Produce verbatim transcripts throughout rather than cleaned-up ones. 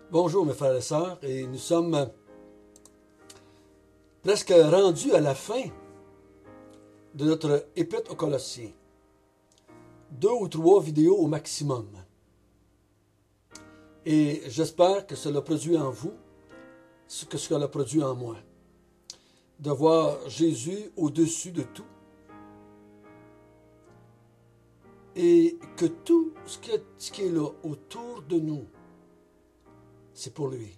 Bonjour mes frères et sœurs, et nous sommes presque rendus à la fin de notre épître aux Colossiens. Deux ou trois vidéos au maximum. Et j'espère que cela produit en vous ce que cela a produit en moi. De voir Jésus au-dessus de tout. Et que tout ce qui est là autour de nous, c'est pour lui.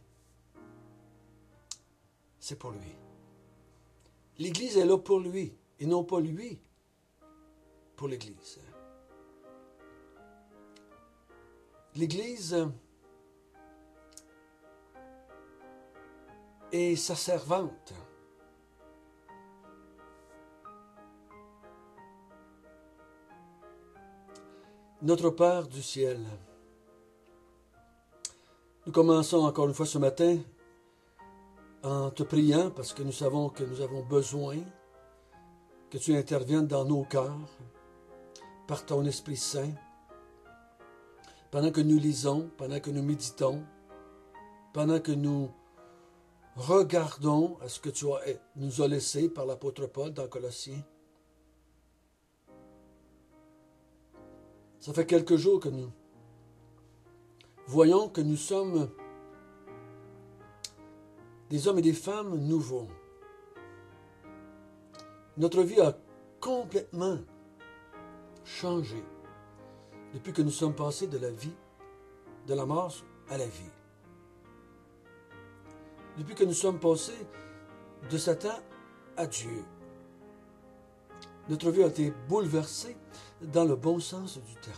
C'est pour lui. L'Église est là pour lui, et non pas lui pour l'Église. L'Église est sa servante. Notre Père du ciel, nous commençons encore une fois ce matin en te priant parce que nous savons que nous avons besoin que tu interviennes dans nos cœurs par ton Esprit Saint pendant que nous lisons, pendant que nous méditons, pendant que nous regardons à ce que tu as, nous as laissé par l'apôtre Paul dans Colossiens. Ça fait quelques jours que nous voyons que nous sommes des hommes et des femmes nouveaux. Notre vie a complètement changé depuis que nous sommes passés de la vie, de la mort à la vie. Depuis que nous sommes passés de Satan à Dieu. Notre vie a été bouleversée dans le bon sens du terme.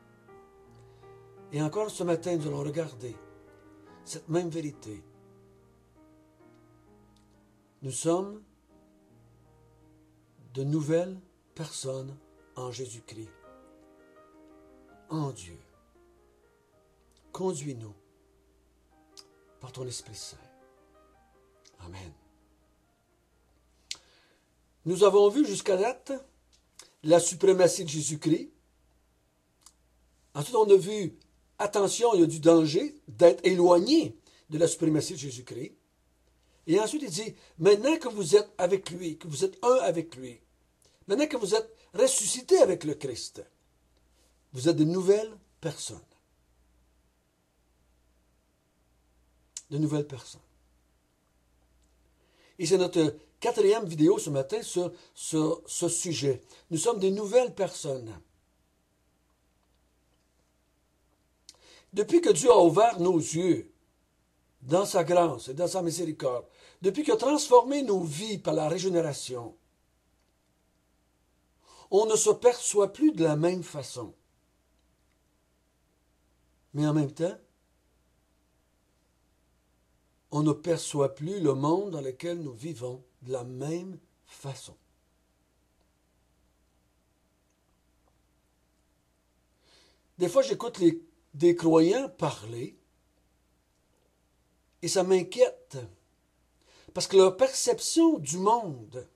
Et encore ce matin, nous allons regarder cette même vérité. Nous sommes de nouvelles personnes en Jésus-Christ, en Dieu. Conduis-nous par ton Esprit Saint. Amen. Nous avons vu jusqu'à date la suprématie de Jésus-Christ. Ensuite, on a vu, attention, il y a du danger d'être éloigné de la suprématie de Jésus-Christ. Et ensuite, il dit, maintenant que vous êtes avec lui, que vous êtes un avec lui, maintenant que vous êtes ressuscité avec le Christ, vous êtes de nouvelles personnes. De nouvelles personnes. Et c'est notre quatrième vidéo ce matin sur, sur ce sujet. Nous sommes des nouvelles personnes. Depuis que Dieu a ouvert nos yeux dans sa grâce et dans sa miséricorde, depuis qu'il a transformé nos vies par la régénération, on ne se perçoit plus de la même façon. Mais en même temps, on ne perçoit plus le monde dans lequel nous vivons de la même façon. Des fois, j'écoute les, des croyants parler et ça m'inquiète parce que leur perception du monde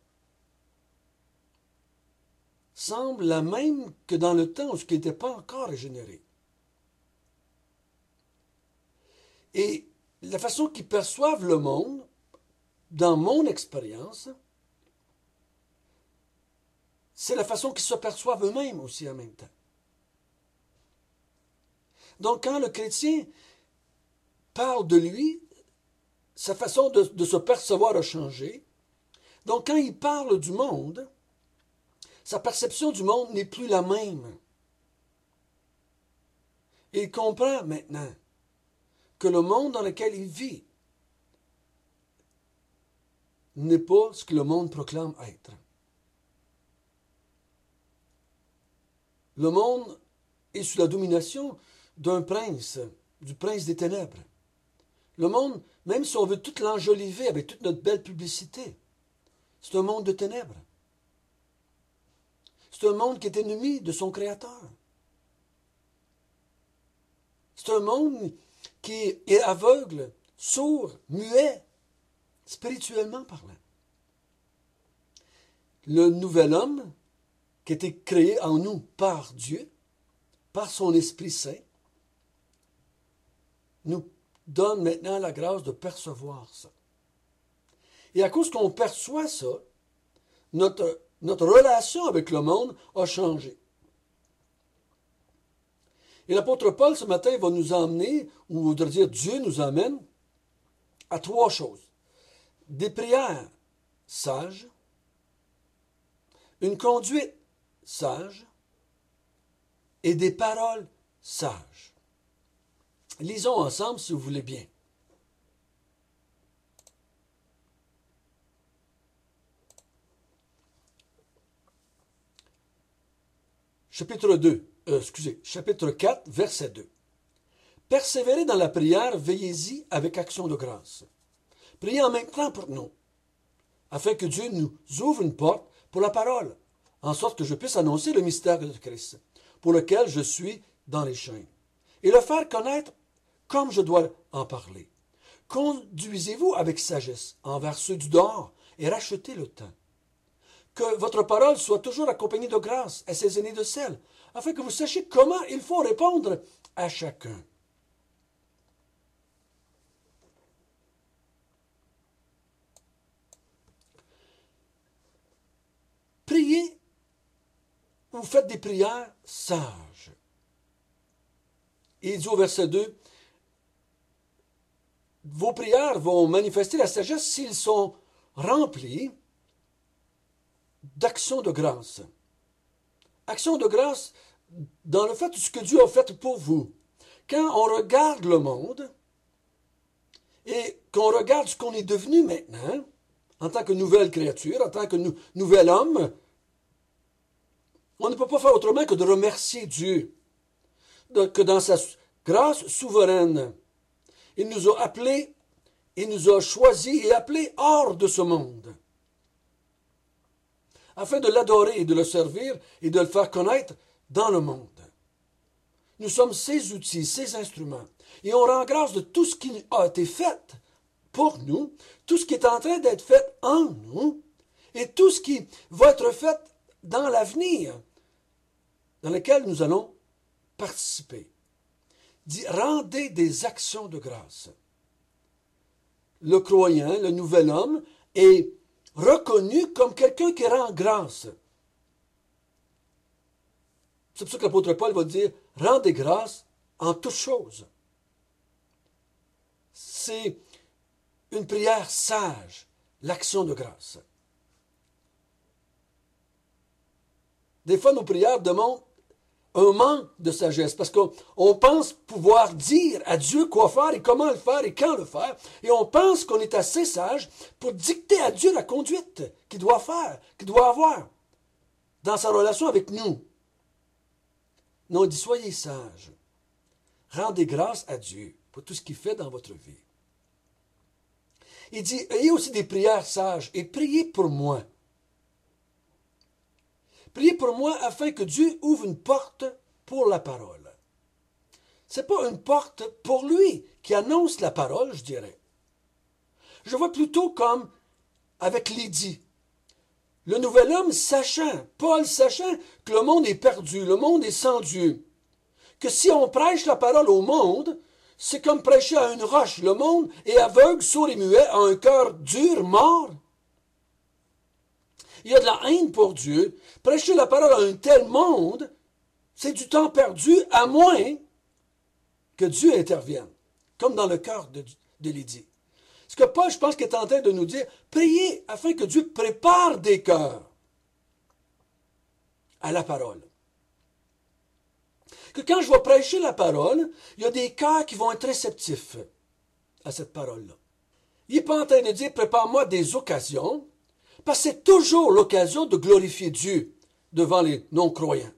semble la même que dans le temps où ce qui n'était pas encore régénéré. Et la façon qu'ils perçoivent le monde, dans mon expérience, c'est la façon qu'ils se perçoivent eux-mêmes aussi en même temps. Donc, quand le chrétien parle de lui, sa façon de, de se percevoir a changé. Donc, quand il parle du monde, sa perception du monde n'est plus la même. Et il comprend maintenant que le monde dans lequel il vit n'est pas ce que le monde proclame être. Le monde est sous la domination d'un prince, du prince des ténèbres. Le monde, même si on veut tout l'enjoliver avec toute notre belle publicité, c'est un monde de ténèbres. C'est un monde qui est ennemi de son Créateur. C'est un monde qui est aveugle, sourd, muet, spirituellement parlant. Le nouvel homme, qui a été créé en nous par Dieu, par son Esprit Saint, nous donne maintenant la grâce de percevoir ça. Et à cause qu'on perçoit ça, notre, notre relation avec le monde a changé. Et l'apôtre Paul, ce matin, va nous emmener, ou voudrait dire Dieu nous amène, à trois choses. Des prières sages, une conduite sage et des paroles sages. Lisons ensemble si vous voulez bien. Chapitre deux, euh, excusez, chapitre quatre, verset deux. Persévérez dans la prière, veillez-y avec action de grâce. Priez en même temps pour nous, afin que Dieu nous ouvre une porte pour la parole, en sorte que je puisse annoncer le mystère de Christ, pour lequel je suis dans les chaînes, et le faire connaître comme je dois en parler. Conduisez-vous avec sagesse envers ceux du dehors et rachetez le temps. Que votre parole soit toujours accompagnée de grâce, assaisonnée de sel, afin que vous sachiez comment il faut répondre à chacun. Priez ou faites des prières sages. Et il dit au verset deux, vos prières vont manifester la sagesse s'ils sont remplis d'actions de grâce. Action de grâce dans le fait de ce que Dieu a fait pour vous. Quand on regarde le monde et qu'on regarde ce qu'on est devenu maintenant, en tant que nouvelle créature, en tant que nou- nouvel homme, on ne peut pas faire autrement que de remercier Dieu, de, que dans sa grâce souveraine, il nous a appelés, il nous a choisis et appelés hors de ce monde, afin de l'adorer et de le servir et de le faire connaître dans le monde. Nous sommes ses outils, ses instruments, et on rend grâce de tout ce qui a été fait pour nous, tout ce qui est en train d'être fait en nous, et tout ce qui va être fait dans l'avenir, dans lequel nous allons participer. Dit, rendez des actions de grâce. Le croyant, le nouvel homme, est reconnu comme quelqu'un qui rend grâce. C'est pour ça que l'apôtre Paul va dire, rendez grâce en toutes choses. C'est une prière sage, l'action de grâce. Des fois, nos prières demandent un manque de sagesse, parce qu'on pense pouvoir dire à Dieu quoi faire et comment le faire et quand le faire, et on pense qu'on est assez sage pour dicter à Dieu la conduite qu'il doit faire, qu'il doit avoir dans sa relation avec nous. Non, il dit, soyez sages, rendez grâce à Dieu pour tout ce qu'il fait dans votre vie. Il dit, ayez aussi des prières sages et priez pour moi. Priez pour moi afin que Dieu ouvre une porte pour la parole. Ce n'est pas une porte pour lui qui annonce la parole, je dirais. Je vois plutôt comme avec Lydie. Le nouvel homme sachant, Paul sachant que le monde est perdu, le monde est sans Dieu, que si on prêche la parole au monde, c'est comme prêcher à une roche. Le monde est aveugle, sourd et muet, a un cœur dur, mort. Il y a de la haine pour Dieu. Prêcher la parole à un tel monde, c'est du temps perdu, à moins que Dieu intervienne, comme dans le cœur de, de Lydie. Ce que Paul, je pense, qu'il est en train de nous dire, priez afin que Dieu prépare des cœurs à la parole. Que quand je vais prêcher la parole, il y a des cœurs qui vont être réceptifs à cette parole-là. Il n'est pas en train de dire, prépare-moi des occasions, parce que c'est toujours l'occasion de glorifier Dieu devant les non-croyants.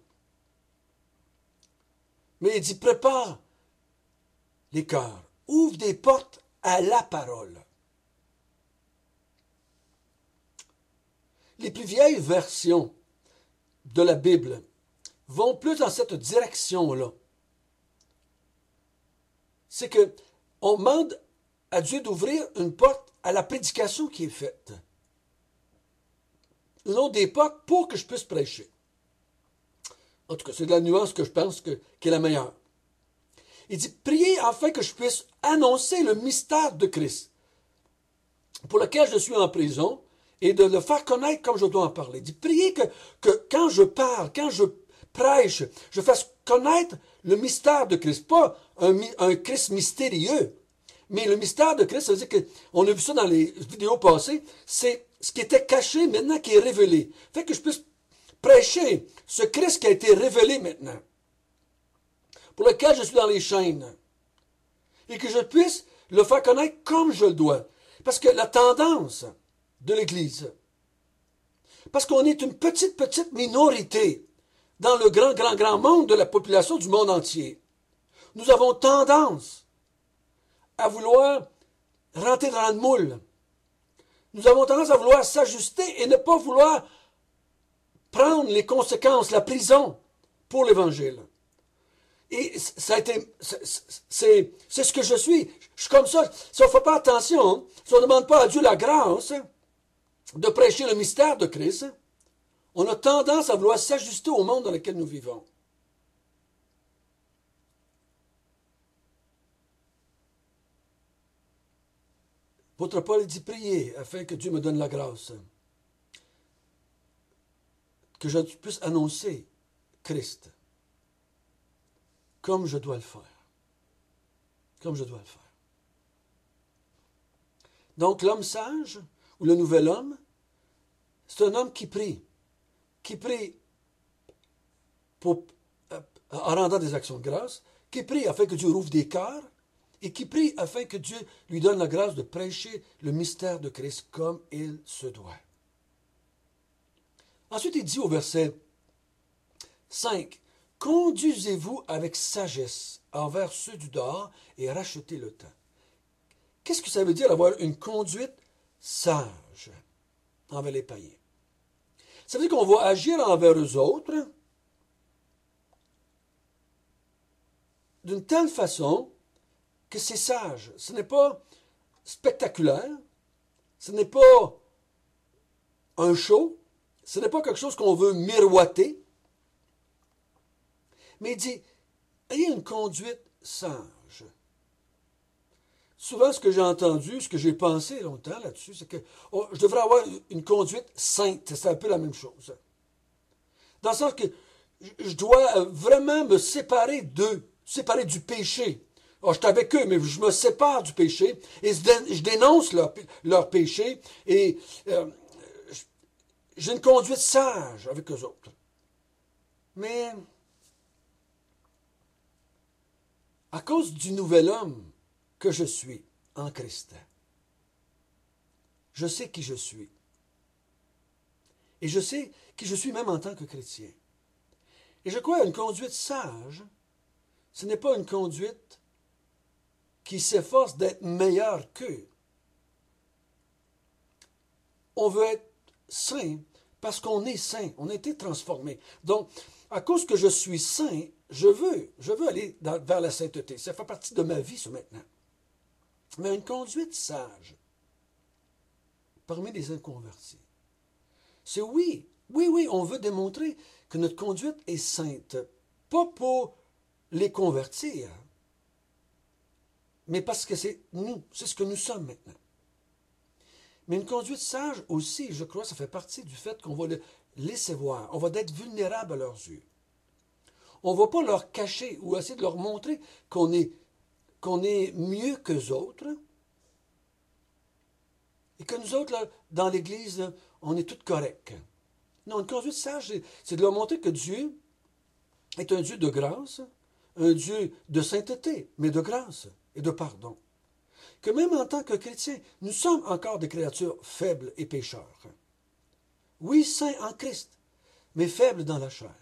Mais il dit, prépare les cœurs, ouvre des portes à la parole. Les plus vieilles versions de la Bible vont plus dans cette direction-là. C'est que on demande à Dieu d'ouvrir une porte à la prédication qui est faite. Non des portes pour que je puisse prêcher. En tout cas, c'est de la nuance que je pense que, qui est la meilleure. Il dit, priez afin que je puisse annoncer le mystère de Christ, pour lequel je suis en prison, et de le faire connaître comme je dois en parler. Il dit, priez que, que quand je parle, quand je prêche, je fasse connaître le mystère de Christ. Pas un, un Christ mystérieux, mais le mystère de Christ, ça veut dire qu'on a vu ça dans les vidéos passées, c'est ce qui était caché maintenant qui est révélé. Fait que je puisse prêcher ce Christ qui a été révélé maintenant, pour lequel je suis dans les chaînes, et que je puisse le faire connaître comme je le dois. Parce que la tendance de l'Église, parce qu'on est une petite, petite minorité dans le grand, grand, grand monde de la population du monde entier, nous avons tendance à vouloir rentrer dans le moule. Nous avons tendance à vouloir s'ajuster et ne pas vouloir prendre les conséquences, la prison pour l'Évangile. Et ça a été, c'est ce que je suis. Je suis comme ça. Si on ne fait pas attention, si on ne demande pas à Dieu la grâce de prêcher le mystère de Christ, on a tendance à vouloir s'ajuster au monde dans lequel nous vivons. L'apôtre Paul dit, priez afin que Dieu me donne la grâce, que je puisse annoncer Christ comme je dois le faire. Comme je dois le faire. Donc l'homme sage, ou le nouvel homme, c'est un homme qui prie. Qui prie pour, en rendant des actions de grâce, qui prie afin que Dieu rouvre des cœurs, et qui prie afin que Dieu lui donne la grâce de prêcher le mystère de Christ comme il se doit. Ensuite, il dit au verset cinq, « Conduisez-vous avec sagesse envers ceux du dehors et rachetez le temps. » Qu'est-ce que ça veut dire avoir une conduite sage envers les païens? Ça veut dire qu'on va agir envers eux autres d'une telle façon que c'est sage. Ce n'est pas spectaculaire, ce n'est pas un show, ce n'est pas quelque chose qu'on veut miroiter, mais il dit, ayez une conduite sage. Souvent, ce que j'ai entendu, ce que j'ai pensé longtemps là-dessus, c'est que oh, je devrais avoir une conduite sainte. C'est un peu la même chose. Dans le sens que je dois vraiment me séparer d'eux, séparer du péché. Oh, je suis avec eux, mais je me sépare du péché et je dénonce leur, leur péché et euh, j'ai une conduite sage avec eux autres. Mais à cause du nouvel homme que je suis en Christ, je sais qui je suis. Et je sais qui je suis même en tant que chrétien. Et je crois qu'une conduite sage, ce n'est pas une conduite qui s'efforce d'être meilleure qu'eux. On veut être saint parce qu'on est saint, on a été transformé. Donc, à cause que je suis saint, je veux, je veux aller dans, vers la sainteté. Ça fait partie de ma vie, ça, maintenant. Mais une conduite sage, parmi les inconvertis, c'est oui, oui, oui, on veut démontrer que notre conduite est sainte, pas pour les convertir, mais parce que c'est nous, c'est ce que nous sommes maintenant. Mais une conduite sage aussi, je crois, ça fait partie du fait qu'on va le laisser voir, on va être vulnérable à leurs yeux. On ne va pas leur cacher ou essayer de leur montrer qu'on est, qu'on est mieux qu'eux autres et que nous autres, là, dans l'Église, là, on est tous corrects. Non, une conduite sage, c'est de leur montrer que Dieu est un Dieu de grâce, un Dieu de sainteté, mais de grâce et de pardon. Que même en tant que chrétiens, nous sommes encore des créatures faibles et pécheurs. Oui, saints en Christ, mais faibles dans la chair.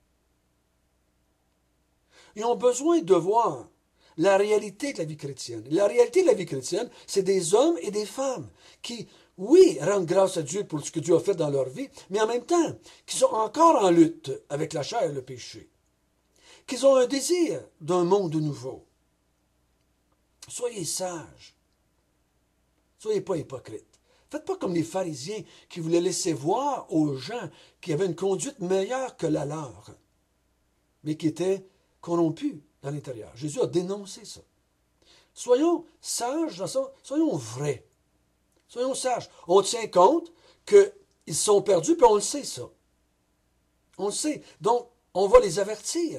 Ils ont besoin de voir la réalité de la vie chrétienne. La réalité de la vie chrétienne, c'est des hommes et des femmes qui, oui, rendent grâce à Dieu pour ce que Dieu a fait dans leur vie, mais en même temps, qui sont encore en lutte avec la chair et le péché. Qu'ils ont un désir d'un monde nouveau. Soyez sages. Soyez pas hypocrites. Faites pas comme les pharisiens qui voulaient laisser voir aux gens qui avaient une conduite meilleure que la leur, mais qui étaient corrompus dans l'intérieur. Jésus a dénoncé ça. Soyons sages, soyons vrais. Soyons sages. On tient compte qu'ils sont perdus, puis on le sait, ça. On le sait. Donc, on va les avertir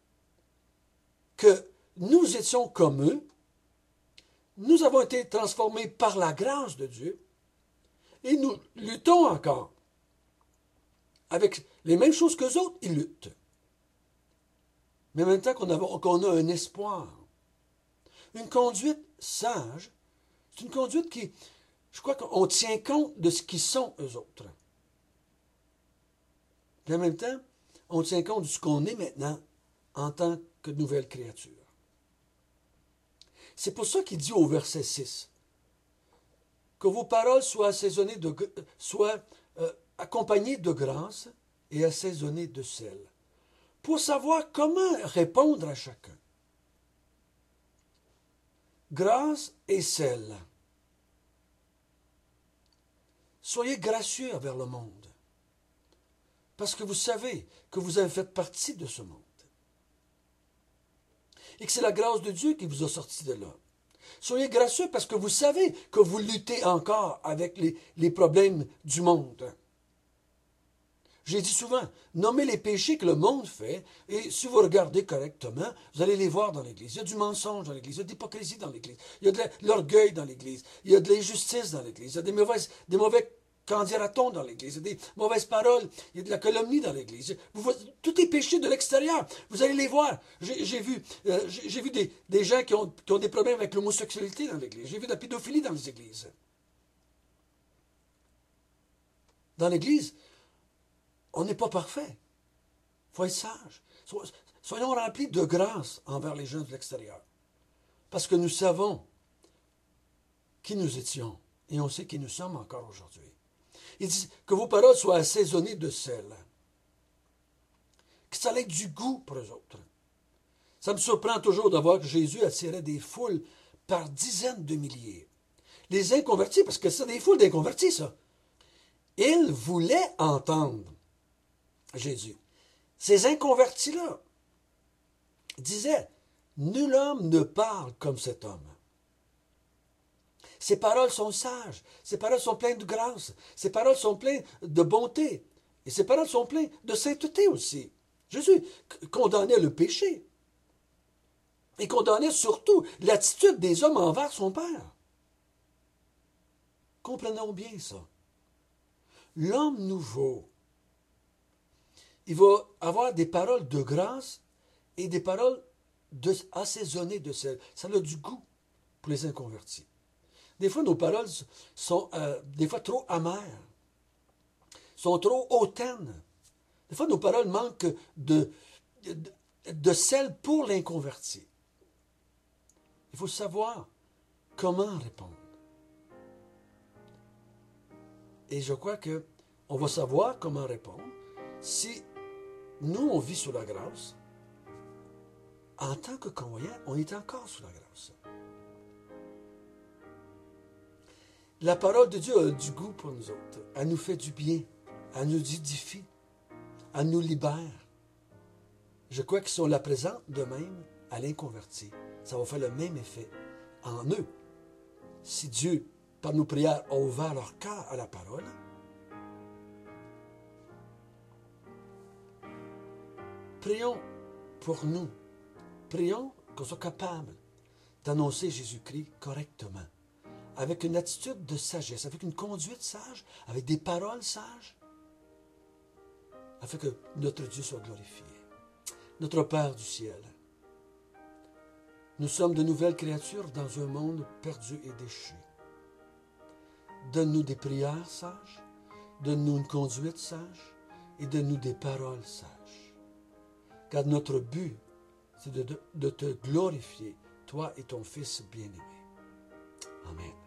que nous étions comme eux, nous avons été transformés par la grâce de Dieu, et nous luttons encore. Avec les mêmes choses qu'eux autres, ils luttent. Mais en même temps qu'on a, qu'on a un espoir. Une conduite sage, c'est une conduite qui, je crois qu'on tient compte de ce qu'ils sont, eux autres. Et en même temps, on tient compte de ce qu'on est maintenant en tant que nouvelle créature. C'est pour ça qu'il dit au verset six, que vos paroles soient assaisonnées de, soient euh, accompagnées de grâce et assaisonnées de sel, pour savoir comment répondre à chacun. Grâce et sel. Soyez gracieux envers le monde, parce que vous savez que vous avez fait partie de ce monde. Et que c'est la grâce de Dieu qui vous a sorti de là. Soyez gracieux parce que vous savez que vous luttez encore avec les, les problèmes du monde. J'ai dit souvent, nommez les péchés que le monde fait, et si vous regardez correctement, vous allez les voir dans l'Église. Il y a du mensonge dans l'Église, il y a de l'hypocrisie dans l'Église, il y a de l'orgueil dans l'Église, il y a de l'injustice dans l'Église, il y a des, mauvaises, des mauvais qu'en dira-t-on dans l'Église, il y a des mauvaises paroles, il y a de la calomnie dans l'Église. Vous, tous les péchés de l'extérieur, vous allez les voir. J'ai, j'ai vu, euh, j'ai, j'ai vu des, des gens qui ont, qui ont des problèmes avec l'homosexualité dans l'Église. J'ai vu de la pédophilie dans les églises. Dans l'Église, on n'est pas parfait. Il faut être sage. Soyons remplis de grâce envers les gens de l'extérieur. Parce que nous savons qui nous étions et on sait qui nous sommes encore aujourd'hui. Il dit que vos paroles soient assaisonnées de sel. Que ça ait du goût pour eux autres. Ça me surprend toujours de voir que Jésus attirait des foules par dizaines de milliers. Les inconvertis, parce que c'est des foules d'inconvertis, ça. Ils voulaient entendre Jésus. Ces inconvertis-là disaient, nul homme ne parle comme cet homme. Ses paroles sont sages, ses paroles sont pleines de grâce, ses paroles sont pleines de bonté, et ses paroles sont pleines de sainteté aussi. Jésus condamnait le péché, et condamnait surtout l'attitude des hommes envers son Père. Comprenons bien ça. L'homme nouveau, il va avoir des paroles de grâce et des paroles de, assaisonnées de sel. Ça a du goût pour les inconvertis. Des fois, nos paroles sont euh, des fois trop amères, sont trop hautaines. Des fois, nos paroles manquent de, de, de sel pour l'inconverti. Il faut savoir comment répondre. Et je crois qu'on va savoir comment répondre si nous, on vit sous la grâce. En tant que croyants, on est encore sous la grâce. La parole de Dieu a du goût pour nous autres. Elle nous fait du bien. Elle nous édifie. Elle nous libère. Je crois que si on la présente de même à l'inconverti, ça va faire le même effet en eux. Si Dieu, par nos prières, a ouvert leur cœur à la parole, prions pour nous. Prions qu'on soit capable d'annoncer Jésus-Christ correctement, avec une attitude de sagesse, avec une conduite sage, avec des paroles sages, afin que notre Dieu soit glorifié. Notre Père du ciel, nous sommes de nouvelles créatures dans un monde perdu et déchu. Donne-nous des prières sages, donne-nous une conduite sage et donne-nous des paroles sages. Car notre but, c'est de, de, de te glorifier, toi et ton Fils bien-aimé. Amen.